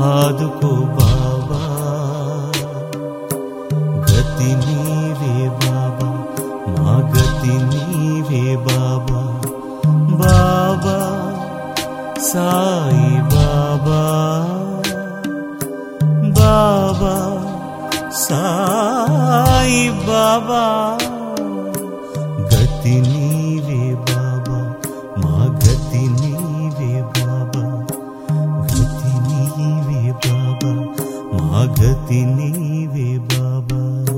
ఆదుకో బాబా, గతి నీవే బాబా, మా గతి నీవే బాబా. బాబా సాయి బాబా, బాబా సాయి బాబా, గతి నీవే బాబా, మా గతి నీవే బాబా, గతి నీవే బాబా, మా గతి నీవే బాబా.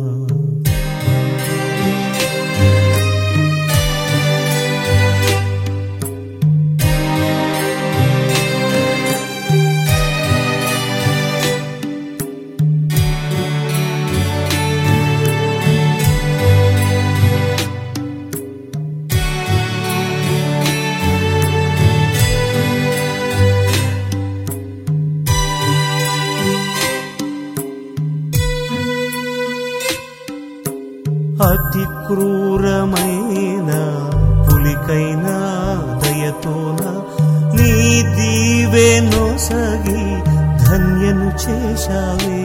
అతి క్రూరమైన పులికైనా దయతోన నీ దీవెనొసగి ధన్యను చేశావే.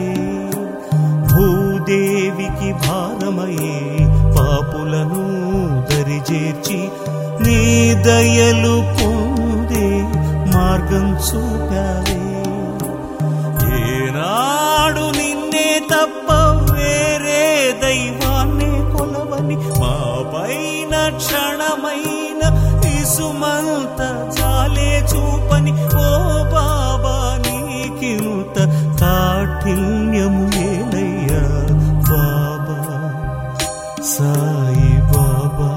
భూదేవికి భారమయ్యే పాపులను దరిచేర్చి నీ దయలు పొందే మార్గం చూపావే. ఏనాడు నిన్నే తప్ప వేరే దైవాన్ని కొలవని మా పైన క్షణమైన ఇసుమంత చాలే చూపని ఓ బాబా నీకింత కాఠిన్యము ఏలయ్యా. బాబా సాయి బాబా,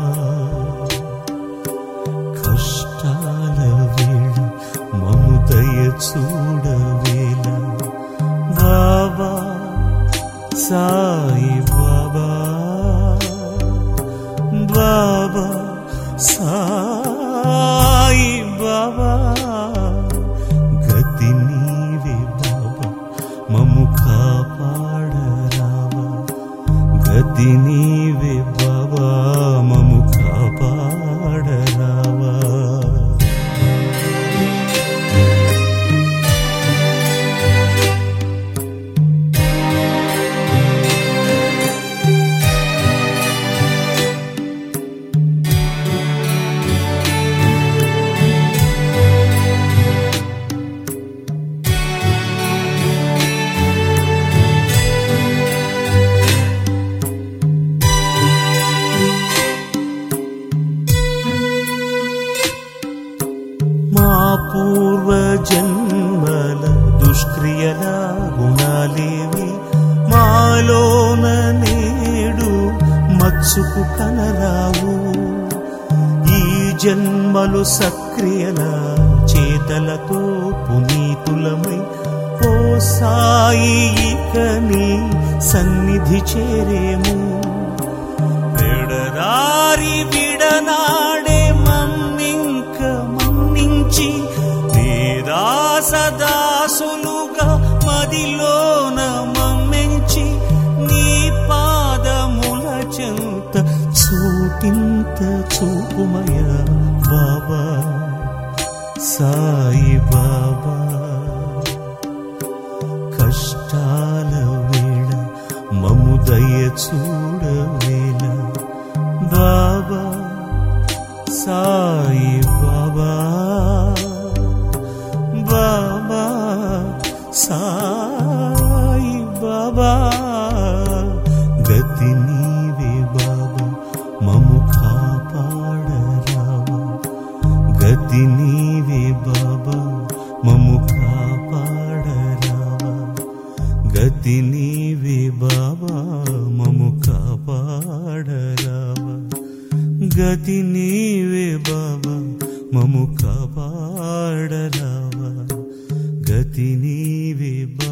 కష్టాల వేళ మము దయ చూడవేళ. బాబా సాయి బాబా, బాబా సాయి బాబా, గతి నీవే బాబా, మమ్ము కాపాడరావా. గతి నీవే బాబా, మమ్ము కాపాడరావా. పూర్వ జన్మల దుష్క్రియల గుణాలేవి మాలోన నేడు మత్సుకు కనరావు. ఈ జన్మలు సక్రియల చేతలతో పునీతులమై ఓ సాయి ఇక నీ సన్నిధి చేరేము. విడరారి విడనాడే మమ్మింక మన్నించి దాసదాసులుగా మదిలోన మమ్మెంచి నీ పాదముల చెంత చూటింత చూపుమయ బాబా సాయి బాబా. కష్టాల వేళ మము దయ చూడవేళ. బాబా సాయి బాబా, బాబా సాయి బాబా, గతి నీవే బాబా, మము కాపాడరావా. గతి నీవే బాబా, మము కాపాడరావా. గతి నీవే బాబా, మము కాపాడరావా. గతి నీవే బాబా, మము కాపాడరావా. గతి నీవే